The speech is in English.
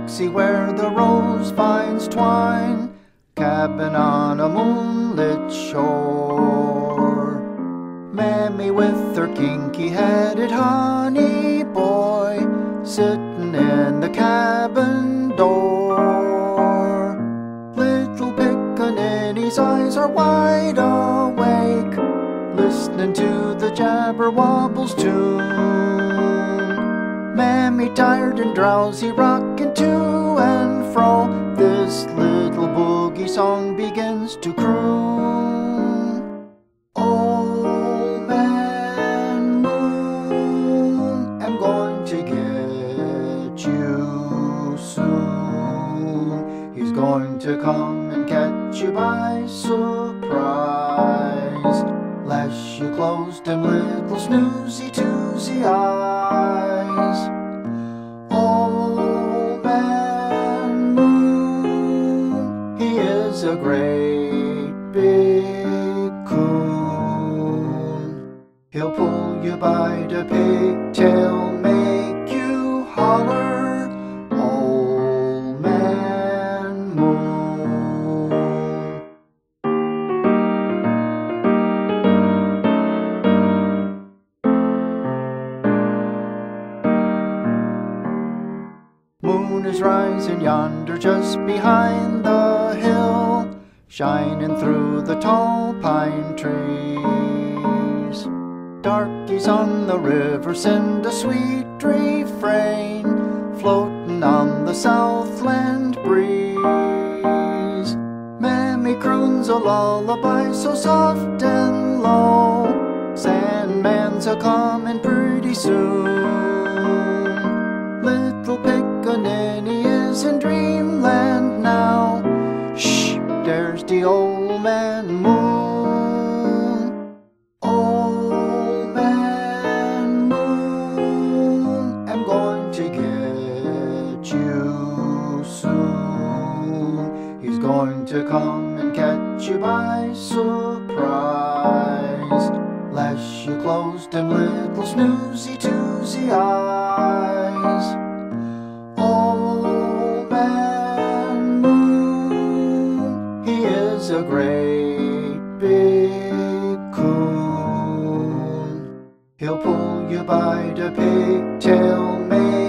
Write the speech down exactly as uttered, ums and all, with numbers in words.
Dixie where the rose vines twine, cabin on a moonlit shore. Mammy with her kinky-headed honey boy, sittin' in the cabin door. Little pickaninny's eyes are wide awake, listening to the Jabberwobble's tune. Mammy tired and drowsy, rocking to and fro, this little boogie song begins to croon. Old Man Moon, I'm going to get you soon. He's going to come and catch you by surprise, lest you close them little snoozy-toosy eyes. Old Man Moon, he is a great big coon. He'll pull you by the pigtail, make you holler, Old Man Moon. Moon is rising yonder just behind the hill, shining through the tall pine trees. Darkies on the river send a sweet refrain, floating on the southland breeze. Mammy croons a lullaby so soft and low, Sandman's a-comin' pretty soon. Little Pickaninny is in dreamland now. Shh, there's the Old Man Moon. Old Man Moon, I'm going to get you soon. He's going to come and catch you by surprise, lest you close them little snoozy-toosy eyes. Old Man Moon, he is a great big coon. He'll pull you by the pigtail, make